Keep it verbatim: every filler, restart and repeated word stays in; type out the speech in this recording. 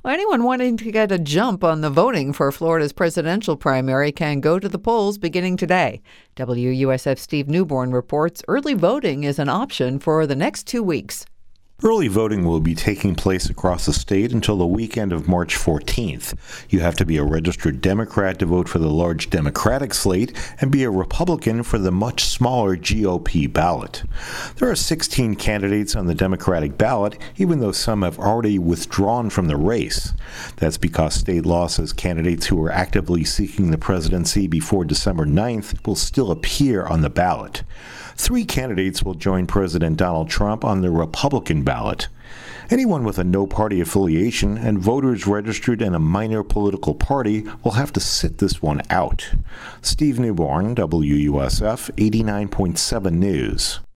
Well, anyone wanting to get a jump on the voting for Florida's presidential primary can go to the polls beginning today. W U S F Steve Newborn reports early voting is an option for the next two weeks. Early voting will be taking place across the state until the weekend of March fourteenth. You have to be a registered Democrat to vote for the large Democratic slate and be a Republican for the much smaller G O P ballot. There are sixteen candidates on the Democratic ballot, even though some have already withdrawn from the race. That's because state law says candidates who are actively seeking the presidency before December ninth will still appear on the ballot. Three candidates will join President Donald Trump on the Republican ballot. Anyone with a no-party affiliation and voters registered in a minor political party will have to sit this one out. Steve Newborn, W U S F eighty-nine point seven News.